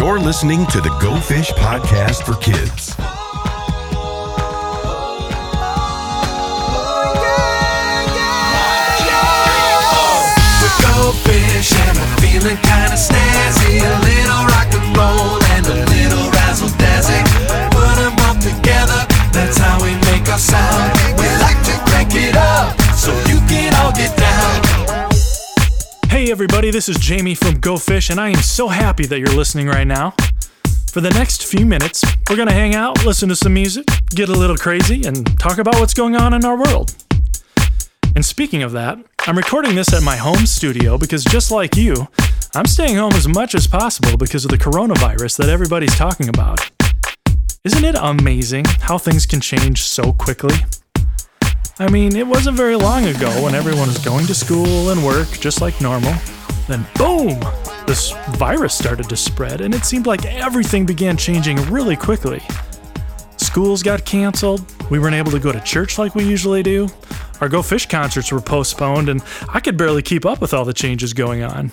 You're listening to the Go Fish Podcast for Kids. Go fish and we're feeling kinda snazzy. A little rock and roll and a little razzle-dazzle. Put them both together, that's how we make our sound. We like to crank it up so you can all get down. Hey everybody, this is Jamie from Go Fish, and I am so happy that you're listening right now. For the next few minutes, we're gonna hang out, listen to some music, get a little crazy, and talk about what's going on in our world. And speaking of that, I'm recording this at my home studio because just like you, I'm staying home as much as possible because of the coronavirus that everybody's talking about. Isn't it amazing how things can change so quickly? I mean, it wasn't very long ago when everyone was going to school and work just like normal. Then boom, this virus started to spread and it seemed like everything began changing really quickly. Schools got canceled, we weren't able to go to church like we usually do, our Go Fish concerts were postponed, and I could barely keep up with all the changes going on.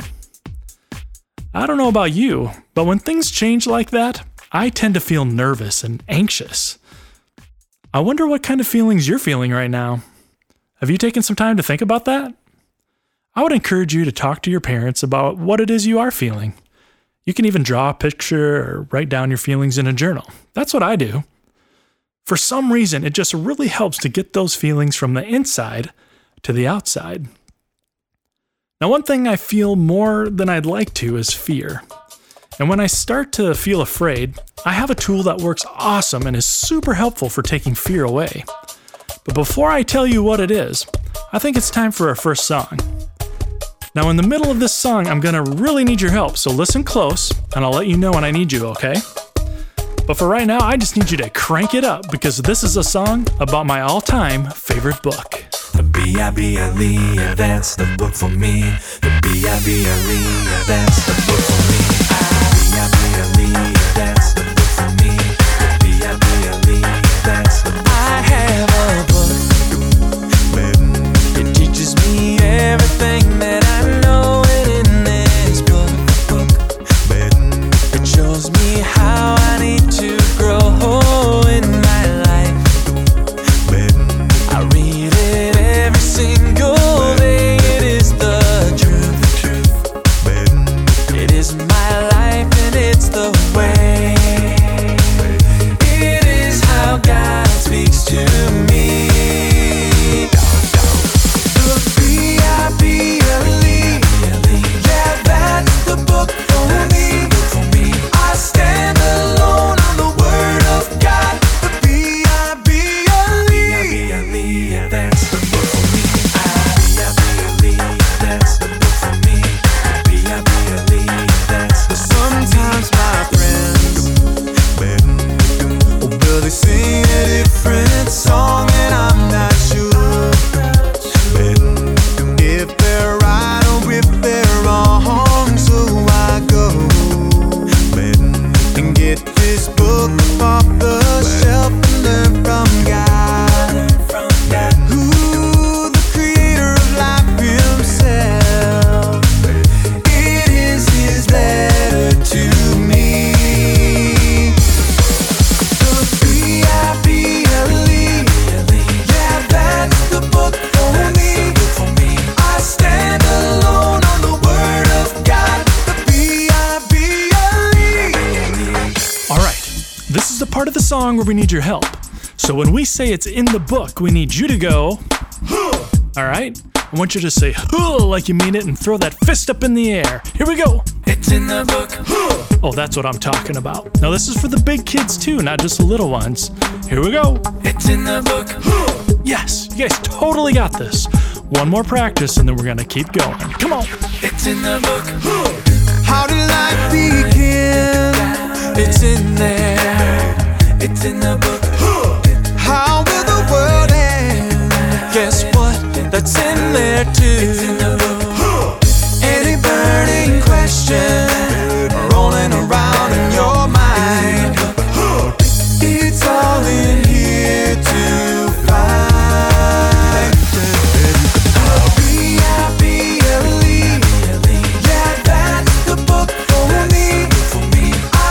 I don't know about you, but when things change like that, I tend to feel nervous and anxious. I wonder what kind of feelings you're feeling right now. Have you taken some time to think about that? I would encourage you to talk to your parents about what it is you are feeling. You can even draw a picture or write down your feelings in a journal. That's what I do. For some reason, it just really helps to get those feelings from the inside to the outside. Now, one thing I feel more than I'd like to is fear. And when I start to feel afraid, I have a tool that works awesome and is super helpful for taking fear away. But before I tell you what it is, I think it's time for our first song. Now, in the middle of this song, I'm gonna really need your help, so listen close, and I'll let you know when I need you, okay? But for right now, I just need you to crank it up because this is a song about my all-time favorite book. The B-I-B-L-E, that's the book for me. The B-I-B-L-E, that's the book for me. B-I-B-L-E, that's the book for me. The B-I-B-L-E, that's the book for me. I have a book. It teaches me everything that I know, and in this book, it shows me how I need to grow in my life. I read it every single day. It is the truth. It is my life and it's the way. It is how God speaks to me. The B-I-B-L-E, yeah, that's the book for me. I stand alone on the word of God. The B-I-B-L-E, yeah, that's the book for me. B-I-B-L-E, that's the book for me. B-I-B-L-E, that's the book for me. Sometimes my friends will they sing a different song, and I'm not sure if they're right or if they're wrong. So I go and get this book off the shelf and learn from God, who the creator of life himself. It is his letter to me. The B-I-B-L-E, yeah, that's the book for me. I stand alone on the word of God. The B-I-B-L-E. All right, this is the part of the song where we need your help. So when we say it's in the book, we need you to go, huh. All right? I want you to say, huh, like you mean it, and throw that fist up in the air. Here we go. It's in the book. Huh. Oh, that's what I'm talking about. Now this is for the big kids too, not just the little ones. Here we go. It's in the book. Huh. Yes, you guys totally got this. One more practice and then we're gonna keep going. Come on. It's in the book. Huh. How did life begin? It's in there. It's in the book. Huh. How will the world end? Guess what? That's in there too. It's in the book. Huh. Any burning question rolling around in your mind, it's all in here to find. B-I-B-L-E, yeah, that's the book for me.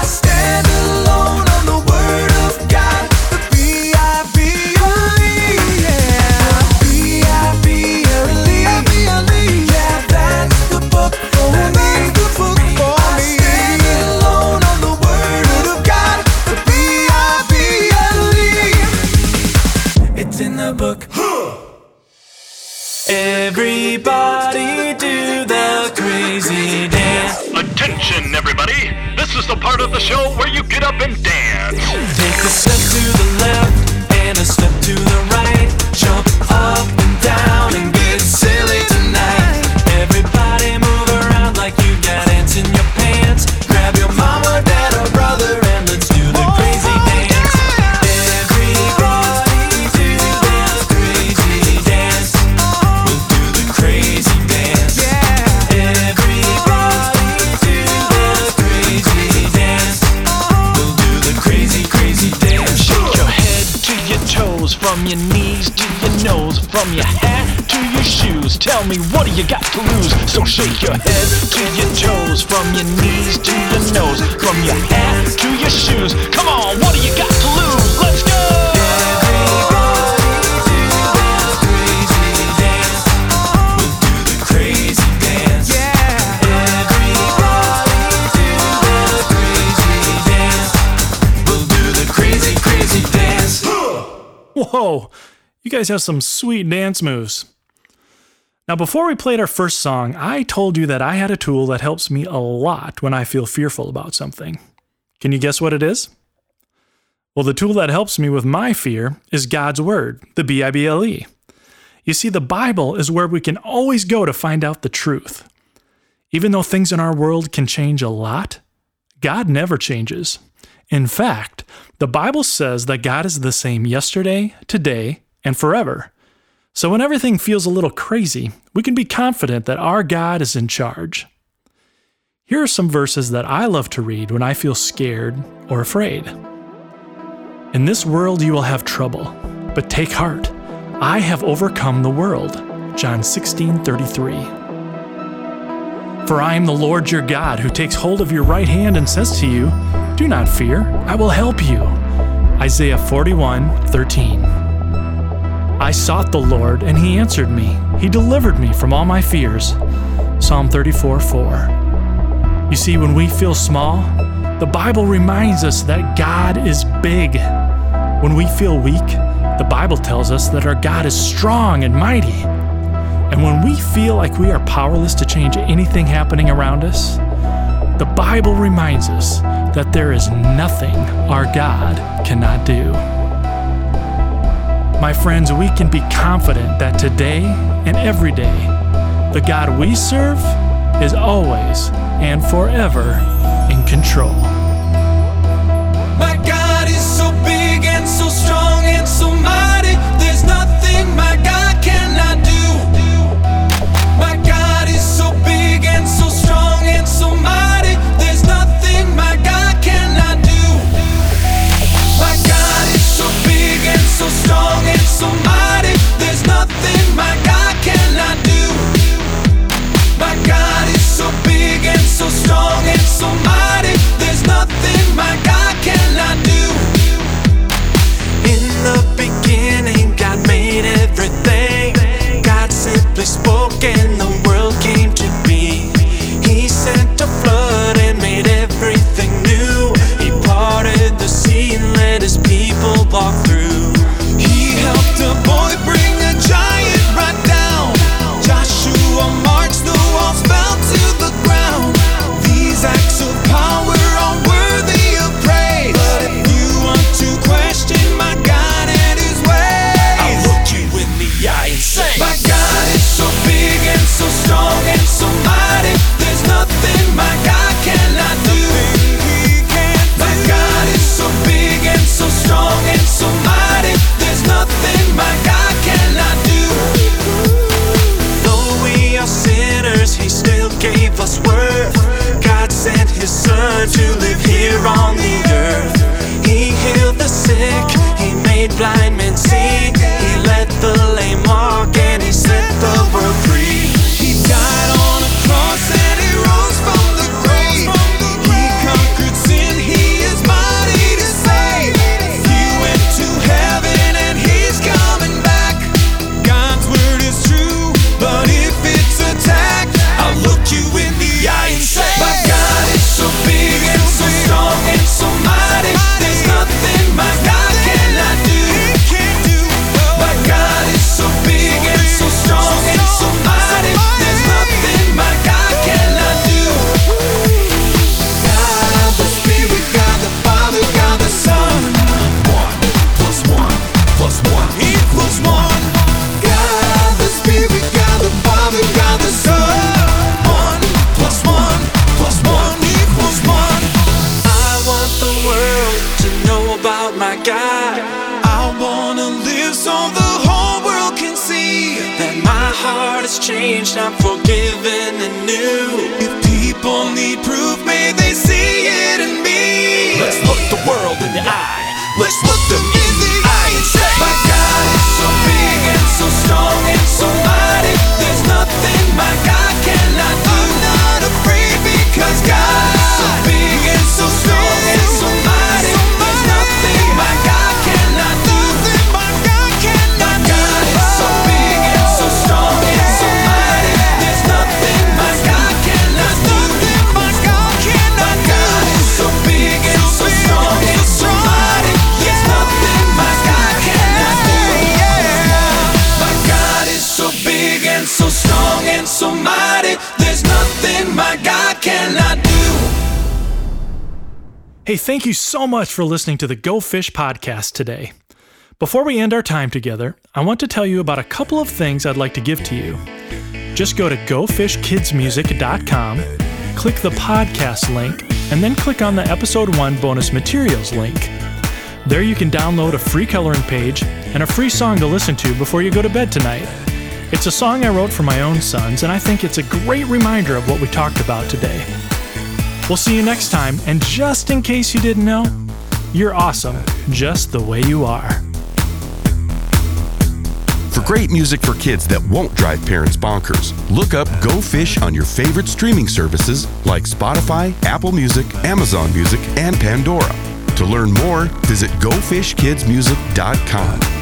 everybody. This is the part of the show where you get up and dance. Take a step to the left and a step to the right. Jump up and down and get silly tonight. Everybody move around like you got ants in your pants. Grab your mama, dad, or brother and let's do the crazy dance. Everybody do the crazy dance. We'll do the crazy dance. Everybody do the crazy dance. We'll do the crazy, crazy dance. Shake your head to your toes, from your knees to your nose, from your hat to your shoes. Tell me, what do you got to lose? So shake your head to your toes, from your knees to your nose, from your hat to your shoes. Come on, what do you got to lose? Let's go! Whoa, you guys have some sweet dance moves. Now, before we played our first song, I told you that I had a tool that helps me a lot when I feel fearful about something. Can you guess what it is? Well, the tool that helps me with my fear is God's Word, the Bible. You see, the Bible is where we can always go to find out the truth. Even though things in our world can change a lot, God never changes. In fact, the Bible says that God is the same yesterday, today, and forever. So when everything feels a little crazy, we can be confident that our God is in charge. Here are some verses that I love to read when I feel scared or afraid. In this world you will have trouble, but take heart. I have overcome the world. John 16:33. For I am the Lord your God, who takes hold of your right hand and says to you, do not fear, I will help you. Isaiah 41:13. I sought the Lord, and he answered me. He delivered me from all my fears. Psalm 34:4. You see, when we feel small, the Bible reminds us that God is big. When we feel weak, the Bible tells us that our God is strong and mighty. And when we feel like we are powerless to change anything happening around us, the Bible reminds us that there is nothing our God cannot do. My friends, we can be confident that today and every day, the God we serve is always and forever in control. My God is so big and so strong and so mighty. There's nothing my God cannot do. My God is so big and so strong and so mighty. There's nothing my God cannot do. My God is so big and so strong and so mighty. There's nothing my God cannot do. My God is so big and so strong and so mighty. There's nothing my God cannot do. In the beginning changed, I'm forgiven and new. If people need proof, may they see it in me. Let's look the world in the eye. Let's look them in the eye and say, my God is so big and so strong and so mighty. There's nothing my God cannot do. I'm not afraid because God is so big and so strong and so mighty. There's nothing my God cannot do. My God is so big and so strong and so mighty. There's nothing my God cannot do. My God is so big and so strong and so mighty. There's nothing my God cannot do. My God is so big and so strong and so mighty. There's nothing my God cannot do. Hey, thank you so much for listening to the Go Fish podcast today. Before we end our time together, I want to tell you about a couple of things I'd like to give to you. Just go to gofishkidsmusic.com, click the podcast link, and then click on the Episode 1 bonus materials link. There you can download a free coloring page and a free song to listen to before you go to bed tonight. It's a song I wrote for my own sons, and I think it's a great reminder of what we talked about today. We'll see you next time, and just in case you didn't know, you're awesome just the way you are. For great music for kids that won't drive parents bonkers, look up Go Fish on your favorite streaming services like Spotify, Apple Music, Amazon Music, and Pandora. To learn more, visit gofishkidsmusic.com.